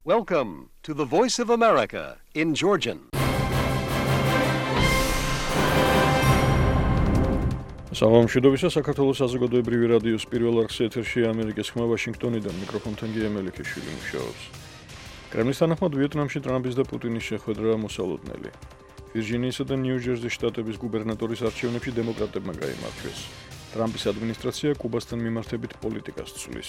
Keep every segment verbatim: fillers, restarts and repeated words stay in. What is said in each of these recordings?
Welcome to the Voice of America in Georgian. Salam შედობისა საქართველოს საზოგადოებრივი რადიოს პირველ არხზე ეთერშია ამერიკის ხმა ვაშინგტონიდან მიკროფონთან გია მელიქიშვილი მუშაობს. კრემლის თანახმად ვიეტნამში ტრამპის და პუტინის შეხვედრა მოსალოდნელი. ვირჯინიისა და ნიუ-ჯერზის შტატების გუბერნატორის არჩევნებში დემოკრატებმა გაიმარჯვეს. ტრამპის ადმინისტრაცია კუბასთან მიმართებით პოლიტიკას ცვლის.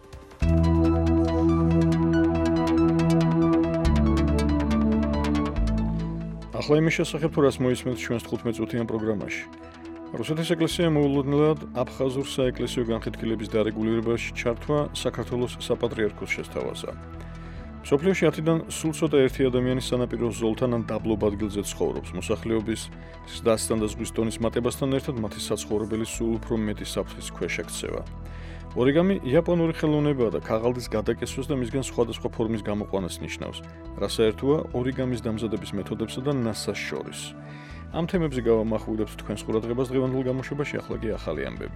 ახლა იმის შესახებ თუ რას მოისმენთ ჩვენს თხუთმეტ წუთიან პროგრამაში. რუსეთის ეკლესია მოულოდნელად აფხაზურ საეკლესიო განხეთქილების დარეგულირებაში ჩართვა საქართველოს საპატრიარქოს შესთავაზა. მსოფლიოში ათიდან სულ ცოტა ერთი ადამიანის სანაპირო ზოლთან ან დაბლობ ადგილზე ცხოვრობს. მოსახლეობის ზრდასთან და ზღვის დონის მატებასთან ერთად მათი საცხოვრებელი სულ უფრო მეტი საფრთხის ქვეშ ექცევა. ორიგამი იაპონური ხელოვნებაა და ქაღალდის გადაკესვას და მისგან სხვადასხვა ფორმის გამოყვანას ნიშნავს, რა საერთოა ორიგამის დამზადების მეთოდებსა და ნასას შორის. ამ თემებზე გავამახვილებთ თქვენს ყურადღებას დღევანდელ გამოშვებაში, ახლა კი ახალი ამბები.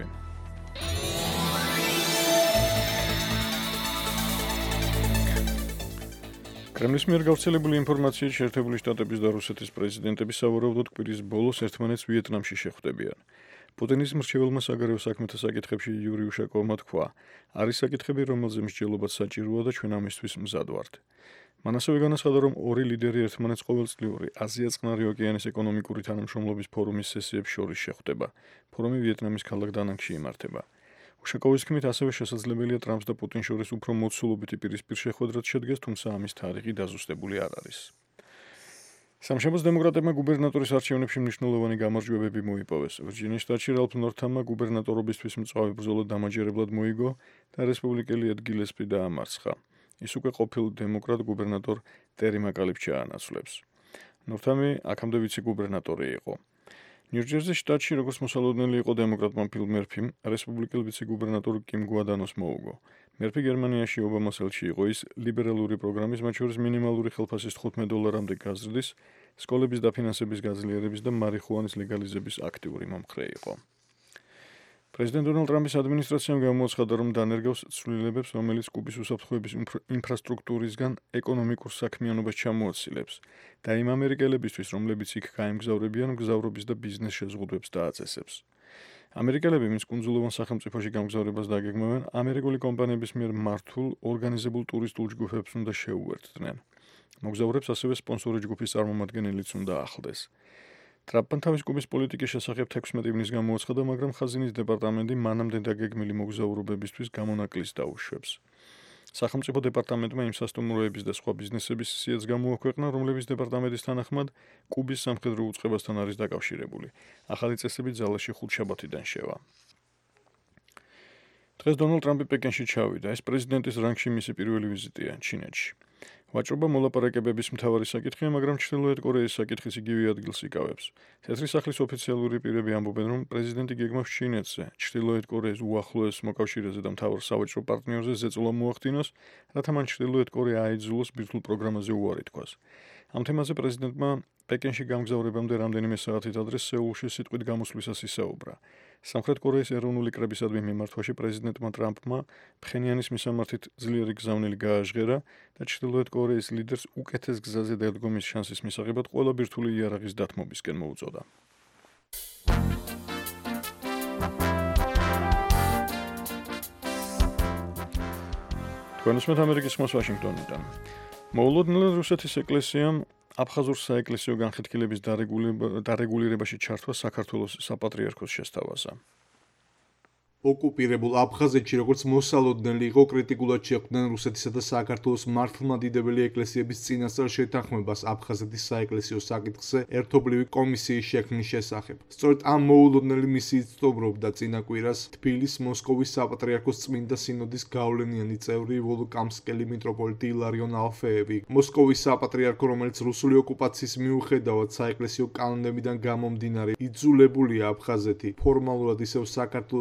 კრემლის მიერ გავრცელებული ინფორმაციით შეერთებული შტატების და რუსეთის პრეზიდენტები სავარაუდოდ კვირის ბოლოს ერთმანეთს ვიეტნამში შეხვდებიან. პუტინის მრჩეველმა საგარეო საქმეთა საკითხებში იური უშაკოვმა თქვა, არის საკითხები, რომელზე მსჯელობაც საჭიროა და ჩვენ ამისთვის მზად ვართ. მან ასევე განაცხადა, რომ ორი ლიდერი ერთმანეთს ყოველწლიური აზია-წყნარი ოკეანის ეკონომიკური თანამშრომლობის ფორუმის სესიებს შორის შეხვდება. ფორუმი ვიეტნამის ქალაქ დანანგში იმართება. უშაკოვის თქმით, ასევე შესაძლებელია ტრამპს და პუტინს შორის უფრო მოცულობითი პირისპირ შეხვედრაც შედგეს, თუმცა ამის თარიღი დაზუსტებული არ არის. სამშაბათს დემოკრატებმა გუბერნატორის არჩევნებში მნიშვნელოვანი გამარჯვებები მოიპოვეს. ვირჯინიის შტატში რალფ ნორთამმა გუბერნატორობისთვის მწვავე ბრძოლა დამაჯერებლად მოიგო და რესპუბლიკელი ედ გილესპი დაამარცხა. ის უკვე ყოფილ დემოკრატ გუბერნატორ ტერი მაკალიფს ჩაანაცვლებს. ნორთამი აქამდე ვიცე-გუბერნატორი იყო. ნიუ-ჯერზის შტატში, როგორც მოსალოდნელი იყო დემოკრატმა ფილ მერფიმ, რესპუბლიკელ ვიცე-გუბერნატორ კიმ გუადანოს მოუგო. მერფი გერმანიაში ობამას ელჩი იყო, ის ლიბერალური პროგრამის, მათ შორის მინიმალური ხელფასის თხუთმეტ დოლარამდე გაზრდის, სკოლების დაფინანსების გაძლიერების და მარიხუანის ლეგალიზების აქტიური მომხრე იყო. პრეზიდენტ დონალდ ტრამპის ადმინისტრაციამ გამოაცხადა, რომ დანერგავს ცვლილებებს, რომელიც კუბის უსაფრთხოების ინფრასტრუქტურისგან ეკონომიკურ საქმიანობას ჩამოაცილებს და იმ ამერიკელებისთვის, რომლებიც იქ გაემგზავრებიან, მგზავრობის და ბიზნეს შეზღუდვებს დააწესებს. ამერიკელები, ვინც კუნძულოვან სახელმწიფოში გამგზავრებას დაგეგმავენ, ამერიკული კომპანიების მიერ მართულ, ორგანიზებულ ტურისტულ ჯგუფებს უნდა შეუერთდნენ. მოგზაურებს ასევე სპონსორი ჯგუფის წარმომადგენელიც უნდა ახლდეს. ტრამპმა თავის კუბის პოლიტიკის შესახებ თექვსმეტი ივნის გამოაცხადა, მაგრამ ხაზინის დეპარტამენტი მანამდე დაგეგმილი მოგზაურობებისთვის გამონაკლისს დაუშვებს. სახელმწიფო დეპარტამენტმა იმ სასტუმროების და სხვა ბიზნესების სიაც გამოაქვეყნა, რომლების დეპარტამენტის თანახმად კუბის სამხედრო უწყებასთან არის დაკავშირებული. ახალი წესები ძალაში ხუთშაბათიდან შევა. დღეს დონალდ ტრამპი პეკინში ჩავიდა. ეს პრეზიდენტის რანგში მისი პირველი ვიზიტია ჩინეთში. ვაჭრობა მოლაპარაკებების მთავარი საკითხია, მაგრამ ჩრდილოეთ კორეის საკითხის იგივე ადგილს იკავებს. თეთრი სახლის ოფიციალური პირები ამბობენ, რომ პრეზიდენტი გეგმავს ჩინეთზე, ჩრდილოეთ კორეის უახლოეს მოკავშირეზე და მთავარ სავაჭრო პარტნიორზე ზეწოლა მოახდინოს, რათა მან ჩრდილოეთ კორეა აიძულოს ბირთვულ პროგრამაზე უარი თქვას. ამ თემაზე პრეზიდენტმა პეკინში გამგზავრებამდე რამდენიმე საათით ადრე სეულში სიტყვით გამოსვლისას ისაუბრა. სამხრეთ კორეის ეროვნული კრებისადმი მიმართვაში პრეზიდენტმა ტრამპმა ფხენიანის მისამართით ძლიერი გზავნილი გააჟღერა და ჩრდილოეთ კორეის ლიდერს უკეთეს გზაზე დაადგომის შანსის მისაღებად ყველა ბირთვული იარაღის დათმობისკენ მოუწოდა. თქვენ უსმენთ ამერიკის ხმას ვაშინგტონიდან. მოულოდნელად რუსეთის ეკლესიამ აფხაზურ საეკლესიო განხეთქილების დარეგულირებაში ჩართვა საქართველოს საპატრიარქოს შესთავაზა. ოკუპირებულ აფხაზეთში, როგორც მოსალოდნელი იყო, კრიტიკულად შეხვდნენ რუსეთისა და საქართველოს მართლმადიდებელი ეკლესიების წინასწარ შეთანხმებას აფხაზეთის საეკლესიო საკითხზე ერთობლივი კომისიის შექმნის შესახებ. სწორედ ამ მოულოდნელი მისიით სტუმრობდა წინა კვირას თბილისის მოსკოვის საპატრიარქოს წმინდა სინოდის გავლენიანი წევრი ვოლოკამსკელი მიტროპოლიტი ილარიონ ალფეევი. მოსკოვის საპატრიარქო, რომელიც რუსული ოკუპაციის მიუხედავად საეკლესიო კანონებიდან გამომდინარე იძულებულია აფხაზეთი ფორმალურად ისევ საქართველოს ეკლესიის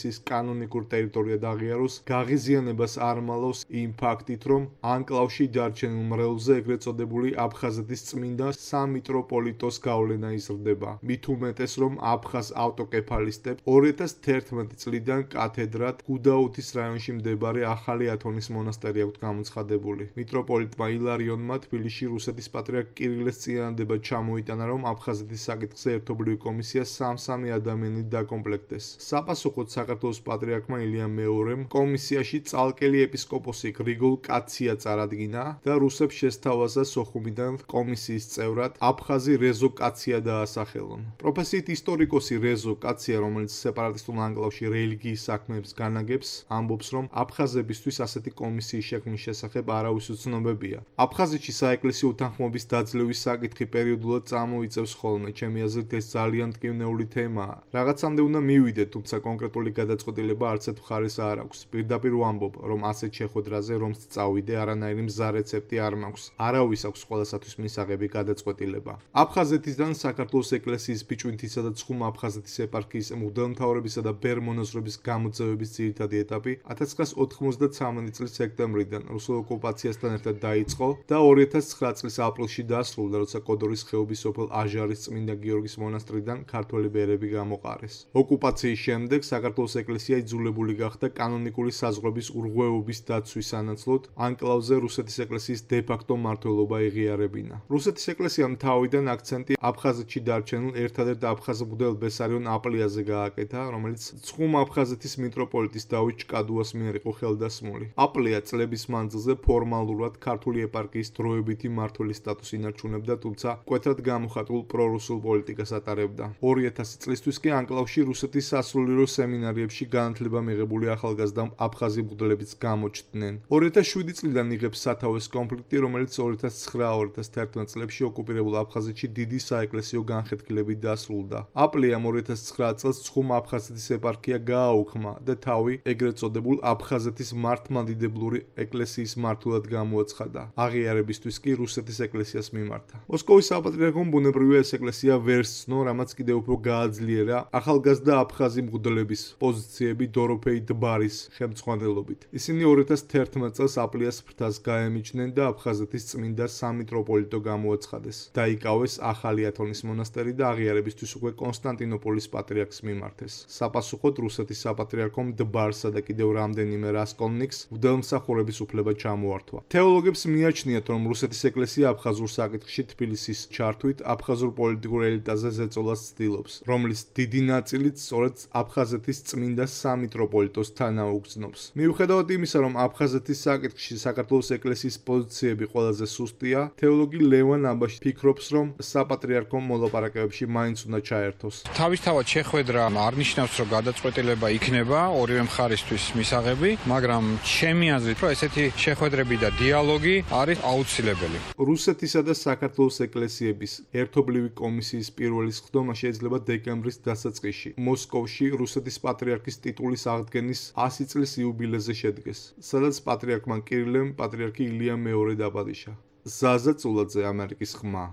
ეკლესიის კანონიკურ ტერიტორიად აღიაროს, გაღიზიანებას არ მალავს იმ ფაქტით, რომ ანკლავში დარჩენილ მრევლზე ეგრეთ წოდებული აფხაზეთის წმინდა სამიტროპოლიტოს გავლენა იზრდება. მით უმეტეს, რომ აფხაზ ავტოკეფალისტებს ორი ათას თერთმეტი წლიდან კათედრად გუდაუთის რაიონში მდებარე ახალი ათონის მონასტერი აქვთ გამოცხადებული. მიტროპოლიტმა ილარიონმა თბილისში რუსეთის პატრიარქ კირილეს წინადადება ჩამოიტანა, რომ აფხაზეთის საკითხზე ერთობლივი კომისია სამ-სამი ადამიანით დაკომპლექტდეს. საპასუხოდ საქართველოს პატრიარქმა ილია მეორემ კომისიაში წალკელი ეპისკოპოსი გრიგოლ კაცია წარადგინა და რუსებს შესთავაზა სოხუმიდან კომისიის წევრად აფხაზი რეზო კაცია დაასახელონ. პროფესიით ისტორიკოსი რეზო კაცია, რომელიც სეპარატისტულ ანკლავში რელიგიის საქმეებს განაგებს, ამბობს, რომ აფხაზებისთვის ასეთი კომისიის შექმნის შესახებ არავის უცნობებია. აფხაზეთში საეკლესიო უთანხმოების დაძლევის საკითხი პერიოდულად წამოიწევს ხოლმე, ჩემი აზრით ეს ძალიან მტკივნეული თემაა. რაღაცამდე უნდა მივიდეთ, თუმცა კონკრეტული გადაწყვეტილება არც ერთ მხარეს არ აქვს. პირდაპირ ვამბობ, რომ ასეთ შეხვედრაზე რომც წავიდე, არანაირი მზა რეცეპტი არ მაქვს. არავის აქვს ყველასათვის მისაღები გადაწყვეტილება. აფხაზეთიდან საქართველოს ეკლესიის ბიჭვინთისა და ცხუმ აფხაზეთის ეპარქიის მღვდელმთავრებისა და ბერ-მონაზრების გამოძევების ძირითადი ეტაპი ათას ცხრაას ოთხმოცდათვრამეტი წლის სექტემბრიდან რუსულ ოკუპაციასთან ერთად დაიწყო და ორი ათას ცხრა წლის აპრილში დასრულდა, როცა კოდორის ხეობის სოფელ აჟარის წმინდა გიორგის მონასტრიდან ქართველი ბერები გამოყარეს. ოკუპაციის შემდეგ საქართველოს ეკლესია იძულებული გახდა კანონიკური საზღვრების ურღვევობის დაცვის სანაცვლოდ ანკლავზე რუსეთის ეკლესიის დე-ფაქტო მმართველობა ეღიარებინა. რუსეთის ეკლესიამ თავიდან აქცენტი აფხაზეთში დარჩენილ ერთადერთ აფხაზ მღვდელ ბესარიონ აპლიაზე გააკეთა, რომელიც ცხუმ აფხაზეთის მიტროპოლიტის დავით ჭკადუას მიერ იყო ხელდასმული. აპლია წლების მანძილზე ფორმალურად ქართული ეპარქიის დროებითი მმართველის სტატუსს ინარჩუნებდა, თუმცა მკვეთრად გამოხატულ პრორუსულ პოლიტიკას ატარებდა. ორი ათასი წლისთვის კი ანკლავში რუსეთის სასულიერო სემინარიებში განათლება მიღებული ახალგაზრდა აფხაზი მღვდლებიც გამოჩნდნენ. ორი ათას შვიდი წლიდან იღებს სათავეს კონფლიქტი, რომელიც ორი ათას ცხრა ორი ათას თერთმეტ წლებში ოკუპირებულ აფხაზეთში დიდი საეკლესიო განხეთქილებით დასრულდა. აპლიამ ორი ათას ცხრა წელს ცხუმ აფხაზეთის ეპარქია გააუქმა და თავი ეგრეთ წოდებულ აფხაზეთის მართლმადიდებლური ეკლესიის მმართველად გამოაცხადა. აღიარებისთვის კი რუსეთის ეკლესიას მიმართა. მოსკოვის საპატრიარქომ ბუნებრივია ეს ეკლესია ვერ სცნო, რამაც კიდევ უფრო გააძლიერა ახალგაზრდა აფხაზი მღვდლების პოზიციები დოროფეი დბარის ხელმძღვანელობით. ისინი ორი ათას თერთმეტ წელს აპლიას ფრთას გაემიჯნენ და აფხაზეთის წმინდა სამიტროპოლიტო გამოაცხადეს. დაიკავეს ახალი ათონის მონასტერი და აღიარებისთვის უკვე კონსტანტინოპოლის პატრიარქს მიმართეს. საპასუხოდ რუსეთის საპატრიარქომ დბარსა და კიდევ რამდენიმე რასკოლნიკს მღვდელმსახურების უფლება ჩამოართვა. თეოლოგებს მიაჩნიათ, რომ რუსეთის ეკლესია აფხაზურ საკითხში თბილისის ჩართვით აფხაზურ პოლიტიკურ ელიტაზე ზეწოლას ცდილობს, რომლის დიდი ნაწილიც სწორედ აფხაზეთის წმინდა სამიტროპოლიტოს თანაუგრძნობს. მიუხედავად იმისა, რომ აფხაზეთის საკითხში საქართველოს ეკლესიის პოზიციები ყველაზე სუსტია, თეოლოგი ლევან აბაში ფიქრობს, რომ საპატრიარქომ მოლაპარაკებებში მაინც უნდა ჩაერთოს. თავისთავად შეხვედრა არ ნიშნავს, რომ გადაწყვეტილება იქნება ორივე მხარისთვის მისაღები, მაგრამ ჩემი აზრით, რომ ესეთი შეხვედრები და დიალოგი არის აუცილებელი. რუსეთისა და საქართველოს ეკლესიების ერთობლივი კომისიის პირველი სხდომა შეიძლება დეკემბრის დასაწყისში მოსკოვში რუსეთის პატრიარქის ტიტულის აღდგენის ასი წლის იუბილეზე შედგეს, სადაც პატრიარქმა კირილემ პატრიარქი ილია მეორე დაბადიშა. ზაზა წულაძე, ამერიკის ხმა.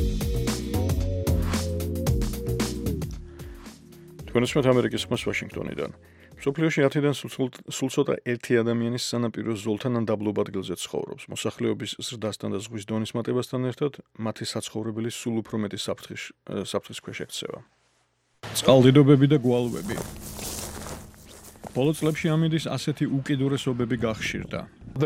თქვენსმეთ ამერიკის ხმას ვაშინგტონიდან. მსოფლიოში ათიდან სულ ცოტა ერთი ადამიანის სანაპირო ზოლთან ან დაბლობ ადგილზე ცხოვრობს. მოსახლეობის ზრდასთან და ზღვის დონის მატებასთან ერთად მათი საცხოვრებელი სულ უფრო მეტი საფრთხის ქვეშ ექცევა. წყალდიდობები და გვალვები. ბოლო წლებში ამინდის ასეთი უკიდურესობები გახშირდა.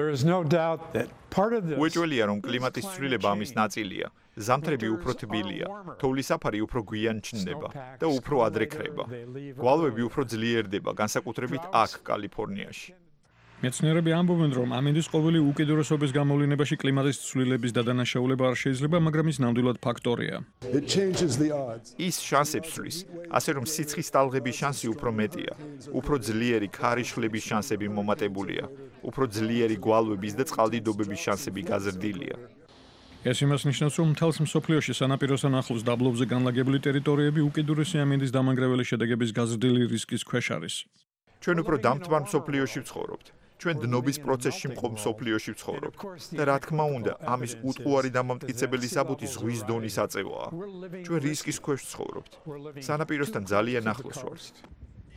უეჭველია, რომ კლიმატის ცვლილება ამის ნაწილია. ზამთრები უფრო თბილია, თოვლის საფარი უფრო გვიან ჩნდება და უფრო ადრე ქრება. გვალვები უფრო ძლიერდება, განსაკუთრებით აქ, კალიფორნიაში. მეცნიერები ამბობენ, რომ ამინდის ყოველი უკიდურესობის გამოვლენებაში კლიმატის ცვლილების დადანაშაულება არ შეიძლება, მაგრამ ის ნამდვილად ფაქტორია. ის შანსებს ცვლის, ასე რომ სიცხის ტალღების შანსი უფრო მეტია, უფრო ძლიერი ქარიშხლების შანსები მომატებულია, უფრო ძლიერი გვალვების და წყალდიდობების შანსები გაზრდილია. ეს იმას ნიშნავს, რომ მთელს მსოფლიოში სანაპიროსთან ახლოს დაბლობზე განლაგებული ტერიტორიები უკიდურესი ამინდის დამანგრეველი შედეგების გაზრდილი რისკის ქვეშ არის. ჩვენ უფრო დამთმარ მსოფლიოში ვცხოვრობთ. ჩვენ დნობის პროცესში მყოფ მსოფლიოში ვცხოვრობთ და რა თქმა უნდა, ამის უტყუარი დამამტკიცებელი საბუთი ზღვის დონის აწევაა. ჩვენ რისკის ქვეშ ვცხოვრობთ. სანაპიროსთან ძალიან ახლოს ვართ.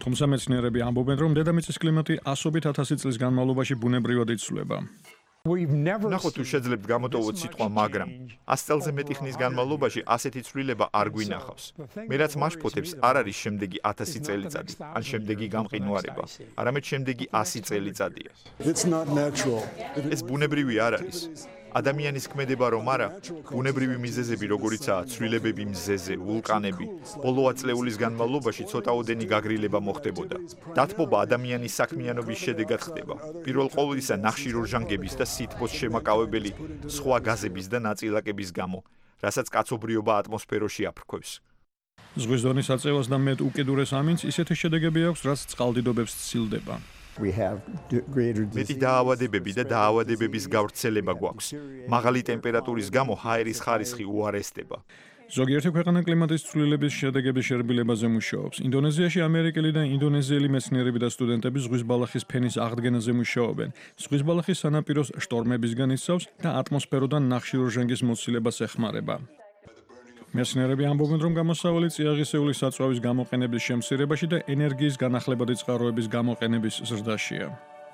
თუმცა მეცნიერები ამბობენ, რომ დედამიწის კლიმატი ასობით ათასი წლის განმავლობაში ბუნებრივად იცვლება. ნახოთ, თუ შეძლებთ გამოტოვოთ სიტყვა მაგრამ ას წელზე მეტი ხნის განმავლობაში ასეთი ცვლილება არ გვინახავს. მე რაც მაშფოთებს არ არის შემდეგი ათასი წელიწადი, ან შემდეგი გამყინვარება, არამედ შემდეგი ასი წელიწადია. ეს ბუნებრივი არ არის. ადამიანის ქმედება რომ არა, ბუნებრივი მიზეზები როგორიცაა ცვლილებები მზეზე, ვულკანები, ბოლო ათწლეულის განმავლობაში ცოტაოდენი გაგრილება მოხდებოდა. დათბობა ადამიანის საქმიანობის შედეგად ხდება. პირველ ყოვლისა ნახშირორჟანგების და სითბოს შემაკავებელი სხვა გაზების და ნაწილაკების გამო, რასაც კაცობრიობა ატმოსფეროში აფრქვევს. ზღვის დონის აწევას და მეტ უკიდურეს ამინდს ისეთი შედეგები აქვს, რაც წყალდიდობებს სცილდება. მეტი დაავადებები და დაავადებების გავრცელება გვაქვს. მაღალი ტემპერატურის გამო ჰაერის ხარისხი უარესდება. ზოგიერთი ქვეყანა კლიმატის ცვლილების შედეგების შერბილებაზე მუშაობს. ინდონეზიაში ამერიკელი და ინდონეზიელი მეცნიერები და სტუდენტები ზღვის ბალახის ფენის აღდგენაზე მუშაობენ. ზღვის ბალახი სანაპიროს შტორმებისგან იცავს და ატმოსფეროდან ნახშირორჟანგის მოცილებას ეხმარება. მეცნიერები ამბობენ, რომ გამოსავალი წიაღისეულის საწვავის გამოყენების შემცირებაში და ენერგიის განახლებადი წყაროების გამოყენების ზრდაშია.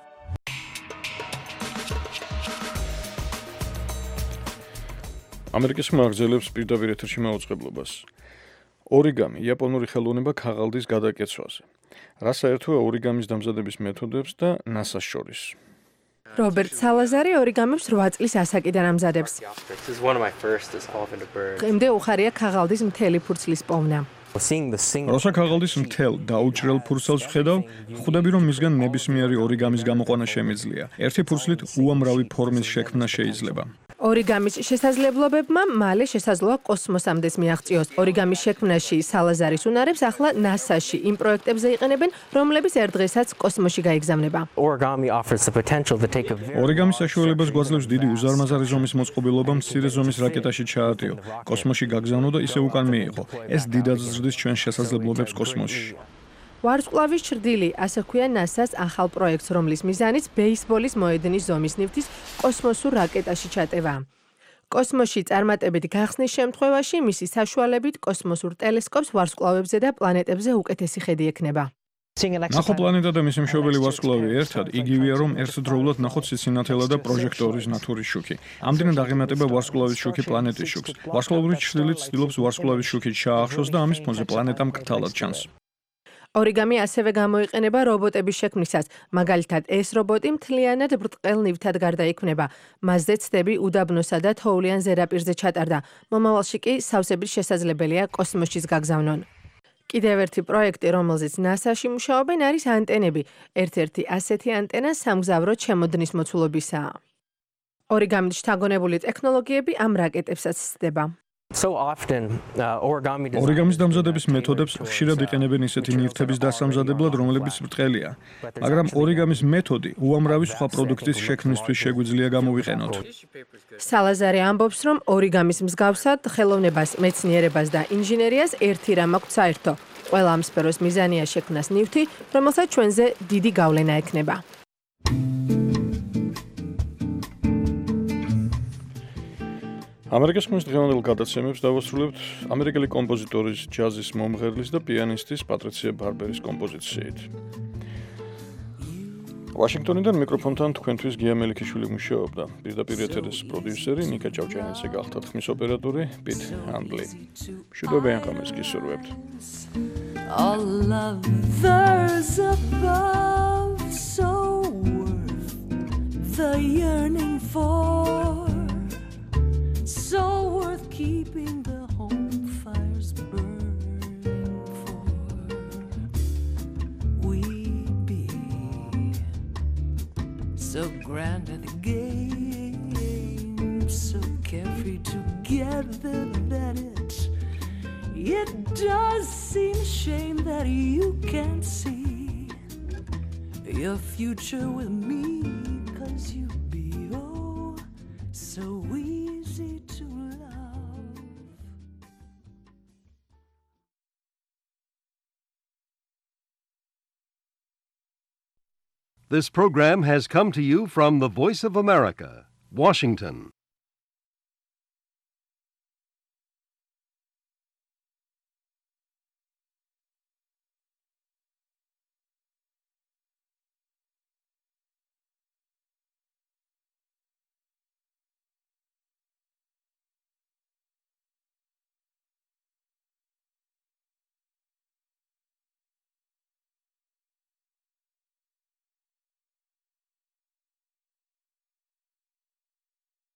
ამერიკის მაღაზიელებს პირდაპირ ეთერში მაუწყებლობას. ორიგამი იაპონური ხელოვნება ქაღალდის გადაკეცვაზე. რა საერთოა ორიგამის დამზადების მეთოდებს და ნასას შორის? რობერტ სალაზარი ორიგამებს რვა წლის ასაკიდან ამზადებს. დღემდე უხარია ქაღალდის მთელი ფურცლის პოვნა. როცა ქაღალდის მთელ დაუჭრელ ფურცელს ვხედავ, ხვდები, რომ მისგან ნებისმიერი ორიგამის გამოყვანა შემიძლია. ერთი ფურცლით უამრავი ფორმის შექმნა შეიძლება. ორიგამის შესაძლებლობებმა მალე შესაძლოა კოსმოსამდეც მიაღწიოს. ორიგამის შექმნაში სალაზარის უნარებს ახლა ნასაში იმ პროექტებზე იყენებენ, რომლებიც ერთ დღესაც კოსმოსში გაიგზავნება. ორიგამის საშუალებას გვაძლევს დიდი უზარმაზარი ზომის მოწყობილობა მცირე ზომის რაკეტაში ჩაატიო, კოსმოსში გაგზავნო და ისე უკან მიიღო. ეს დიდად ზრდის ჩვენ შესაძლებლობებს კოსმოსში. ვარსკვლავის ჭრდილი, ასე ქვია ნასას ახალ პროექტს, რომლის მიზანიც ბეისბოლის მოედნის ზომის ნივთის კოსმოსურ რაკეტაში ჩატევა. კოსმოსში წარმატებით გახსნის შემთხვევაში მისი საშუალებით კოსმოსურ ტელესკოპს ვარსკვლავებზე და პლანეტებზე უკეთესი ხედი ექნება. ნახო პლანეტა და მისი მშობელი ვარსკვლავი ერთად, იგივეა რომ ერთდროულად ნახოთ სიცინათელა და პროჟექტორის ნათურის შუქი. ამდენად აღემატება ვარსკვლავის შუქი პლანეტის შუქს. ვარსკვლავური ჭრილი ცდილობს ვარსკვლავის შუქით ჩაახშოს და ამის ფონზე პლანეტა მკრთალად ჩანს. ორიგამი ასევე გამოიყენება რობოტების შექმნისას. მაგალითად, ეს რობოტი მთლიანად ბრტყელ ნივთად გარდაიქმნება. მასზე ცდები უდაბნოსა და თოვლიან ზედაპირზე ჩატარდა. მომავალში კი სავსებით შესაძლებელია კოსმოსშიც გაგზავნონ. კიდევ ერთი პროექტი, რომელზეც ნასაში მუშაობენ, არის ანტენები. ერთ-ერთი ასეთი ანტენა სამგზავრო ჩემოდნის მოცულობისაა. ორიგამით შთაგონებული ტექნოლოგიები ამ რაკეტებსაც ცდება. ორიგამის დამზადების მეთოდებს ხშირად იყენებენ ისეთი ნივთების დასამზადებლად, რომლებიც ბრტყელია. მაგრამ ორიგამის მეთოდი უამრავი სხვა პროდუქტის შექმნისთვის შეგვიძლია გამოვიყენოთ. სალაზარი ამბობს, რომ ორიგამის მსგავსად ხელოვნებას, მეცნიერებას და ინჟინერიას ერთი რამ აქვს საერთო. ყველა ამ სფეროს მიზანია შექმნას ნივთი, რომელსაც ჩვენზე დიდი გავლენა ექნება. ამერიკის ხმის დღევანდელ გადაცემებს დავასრულებთ ამერიკელი კომპოზიტორის, ჯაზის მომღერლის და პიანისტის პატრიცია ბარბერის კომპოზიციით. ვაშინგტონიდან მიკროფონთან თქვენთვის გია მელიქიშვილი მუშაობდა. პირდაპირ ეთერის პროდიუსერი ნიკა ჭავჭიანიცე გახლდათ ხმის ოპერატორი პიტ ჰანდლი. მშვიდობიან ღამეს გისურვებთ. All others above, so worth the yearning for, so worth keeping the home fires burning for. We'd be so grand at the game, so carefree together that it It does seem a shame that you can't see your future with me, 'cause you'd be oh so easy to love. This program has come to you from the Voice of America, Washington.